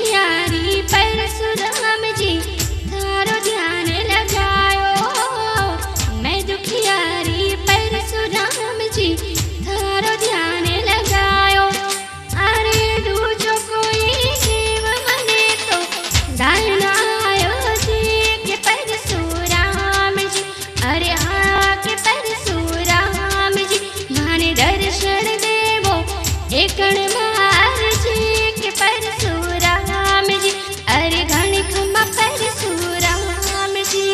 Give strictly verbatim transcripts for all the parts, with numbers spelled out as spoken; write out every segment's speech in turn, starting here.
दुखियारी परशुराम जी थारो ध्यान लगायो। मैं दुखियारी परशुराम जी थारो ध्यान लगायो। अरे दूजो कोई जीव मने तो दान आयो जी के परशुराम जी। अरे हाँ के परशुराम जी माने दर्शन देवो एकण मार जी के परशुराम जी। अरे घणी खम्मा परशुराम जी।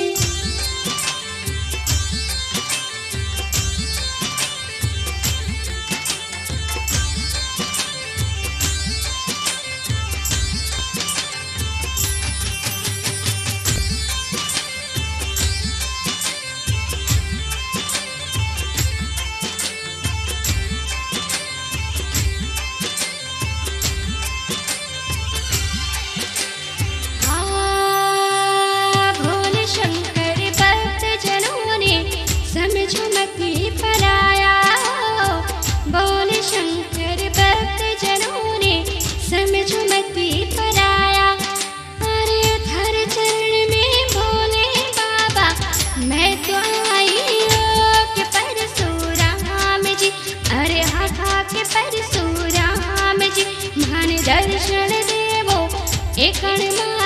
समझो मती पराया। बोले शंकर भक्त जनों ने समझो मती पराया। अरे थर चरण में बोले बाबा मैं तो आई हो के परशुराम जी। अरे हाथा के परशुराम जी मान दर्शन देवो एकण